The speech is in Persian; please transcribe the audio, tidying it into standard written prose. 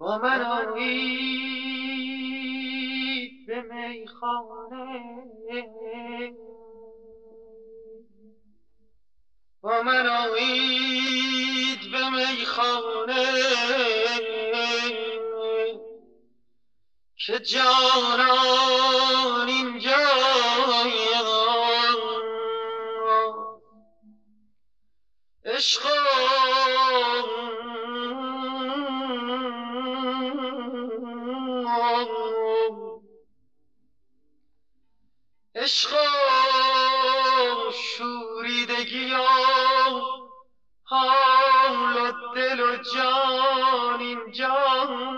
با من آیید به میخانه، با من آیید به میخانه، که جانان اینجا عشق عشق شوریدگی حال و دل و جان اینجا